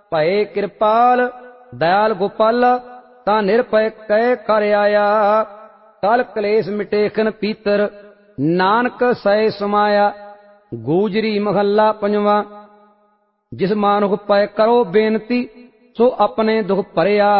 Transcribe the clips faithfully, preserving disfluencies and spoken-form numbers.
ਭਏ ਕਿਰਪਾਲ ਦਇਆਲ ਗੋਪਾਲਾ, ਤਾਂ ਨਿਰਭੈ ਕਹਿ ਕਰ ਆਇਆ। ਕਲ ਕਲੇਸ਼ ਮਿਟੇਖਨ ਪੀਤਰ, ਨਾਨਕ ਸਹਿ ਸਮਾਇਆ। ਗੂਜਰੀ ਮਹੱਲਾ ਪੰਜਵਾਂ। ਜਿਸ ਮਾਨੁਖ ਪੈ ਕਰੋ ਬੇਨਤੀ, ਸੋ ਆਪਣੇ ਦੁਖ ਭਰਿਆ।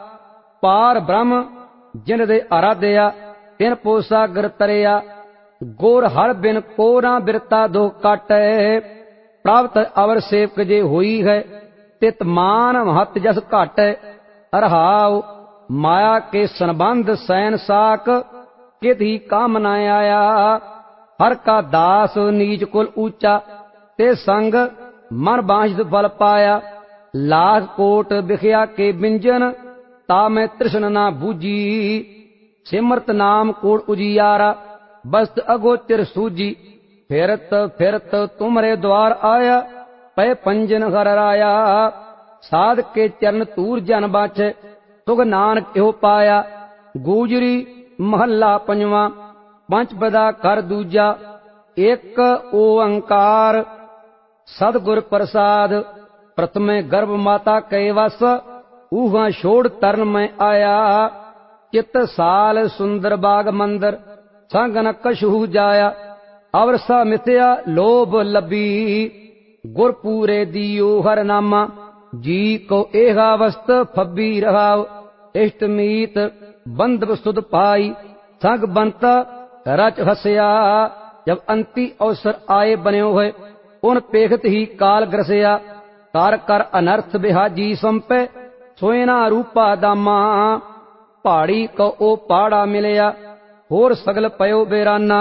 ਪਾਰ ਬ੍ਰਹਮ ਜਿਨ ਦੇ ਅਰਾਧਿਆ, ਤਿਨ ਪੋ ਸਾਗਰ ਤਰਿਆ। ਗੁਰ ਹਰ ਬਿਨ ਕੋ ਨਾ ਬਿਰਤਾ ਦੁਖ ਕਾਟੈ, ਪ੍ਰਾਪਤ ਅਵਰ ਸੇਵਕ ਜੇ ਹੋਈ ਹੈ। ਤਿਤ ਮਾਨ ਮਹਤ ਜਸ ਘਾਟੈ, ਰਹਾਉ ਮਾਇਆ ਕੇ ਸੰਬੰਧ ਸੈਨ ਸਾਕ, ਕਿਤ ਹੀ ਕੰਮ ਨ ਆਇਆ। ਹਰ ਕਾ ਦਾਸ ਨੀਚ ਕੁਲ ਊਚਾ, ਤੇ ਸੰਗ ਮਨ ਬਾਂਝਿਤ ਫਲ ਪਾਇਆ। ਲਾਖ ਕੋਟ ਬਿਖਿਆ ਕੇ ਬਿੰਜਨ, ਤਾ ਮੈਂ ਤ੍ਰਿਸ਼ਨ ਨਾ ਬੂਝੀ। ਸਿਮਰਤ ਨਾਮ ਕੋਟ ਉਜਿਆਰਾ, ਬਸਤ ਅਗੋਚਰ ਸੂਝੀ। ਫਿਰਤ ਫਿਰਤ ਤੁਮਰੇ ਦਵਾਰ ਆਇਆ, ਪੈ ਪੰਜਨ ਹਰ ਰਾਇਆ। ਸਾਧ ਕੇ ਚਰਨ ਧੂਰ ਜਨ ਬਾਛੈ, ਤੁਗ ਨਾਨਕ ਇਹੋ ਪਾਇਆ। ਗੂਜਰੀ ਮਹੱਲਾ ਪੰਜਵਾਂ। ਪੰਚ ਪਦਾ ਕਰ ਦੂਜਾ, ਇੱਕ ਓੰਕਾਰ ਸਤਿਗੁਰ ਪ੍ਰਸਾਦ। ਪ੍ਰਥਮੇ ਗਰਭ ਮਾਤਾ ਕੈ ਵਸ, ਊਹਾਂ ਛੋੜ ਤਰਨ ਮੈਂ ਆਇਆ। ਚਿਤ ਸਾਲ ਸੁੰਦਰ ਬਾਗ ਮੰਦਰ, ਸੰਗ ਨ ਕਛੂ ਜਾਇਆ। ਅਵਰਸਾ ਮਿਥਿਆ ਲੋਭ ਲੱਭੀ, ਗੁਰ ਪੂਰੇ ਦੀਓ ਹਰ ਨਾਮਾ। ਜੀ ਕੋ ਏਹਾ ਵਸਤ ਫੱਬੀ ਰਹਾਉ, ਇਸ਼ਟ ਮੀਤ ਬੰਧਵ ਸੁਧ ਪਾਈ। ਸੰਗ ਬੰਤਾ ਰਚ ਹਸਿਆ, ਜਬ ਅੰਤੀ ਅਵਸਰ ਆਏ ਬਨਿਓ ਹੋਏ। ਉਨ ਪੇਖਤ ਹੀ ਕਾਲ ਗ੍ਰਸਿਆ, ਕਰ ਕਰ ਅਨਰਥ ਬਿਹਾਜੀ ਸੰਪੈ। ਸੋਇਨਾ ਰੂਪਾ ਦਾਮਾ, ਪਹਾੜੀ ਕੋ ਉਹ ਪਹਾੜਾ ਮਿਲਿਆ। ਹੋਰ ਸਗਲ ਪਇਓ ਬੇਰਾਨਾ,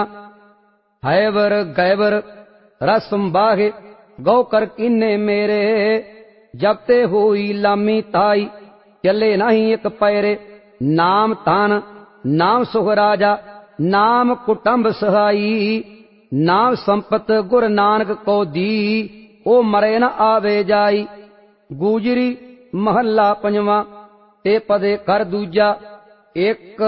ਹੈਵਰ ਗੈਵਰ ਰਸਮ ਬਾਹੇ। ਗਉ ਕਰ ਕੀਨੇ ਮੇਰੇ, ਜਬ ਤੇ ਹੋਈ ਲਾਮੀ ਤਾਈ। ਚੱਲੇ ਨਹੀਂ ਇੱਕ ਪੈਰੇ, ਨਾਮ ਧਨ ਨਾਮ ਸੁਖ ਰਾਜਾ। ਨਾਮ ਕੁਟੰਬ ਸਹਾਈ, ਨਾਮ ਸੰਪਤ ਗੁਰ ਨਾਨਕ ਕੋ ਦੀ। ਉਹ ਮਰੇ ਨ ਆਵੇ ਜਾਈ। ਗੂਜਰੀ ਮਹੱਲਾ ਪੰਜਵਾਂ। ਤੇ ਪਦੇ ਕਰ ਦੂਜਾ, ਇੱਕ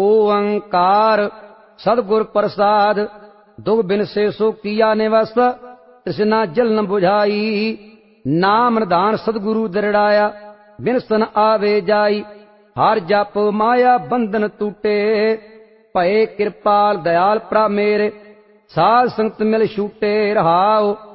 ਓੰਕਾਰ ਸਤਿਗੁਰ ਪ੍ਰਸਾਦ। ਦੁਖ ਬਿਨ ਸੇ ਸੋ ਕੀਆ ਨਿਵਸ, ਤ੍ਰਿਸ਼ਨਾ ਜਲ ਨ ਬੁਝਾਈ। ਨਾਮ ਨਿਧਾਨ ਸਤਿਗੁਰੂ ਦ੍ਰਿੜਾਇਆ, ਬਿਨਸ ਨ ਆਵੇ ਜਾਈ। ਹਰ ਜਪ ਮਾਇਆ ਬੰਧਨ ਟੂਟੇ, ਭਏ ਕਿਰਪਾਲ ਦਇਆਲ ਪ੍ਰਭ ਮੇਰੇ। ਸਾਧ ਸੰਗਤ ਮਿਲ ਛੂਟੇ, ਰਹਾਉ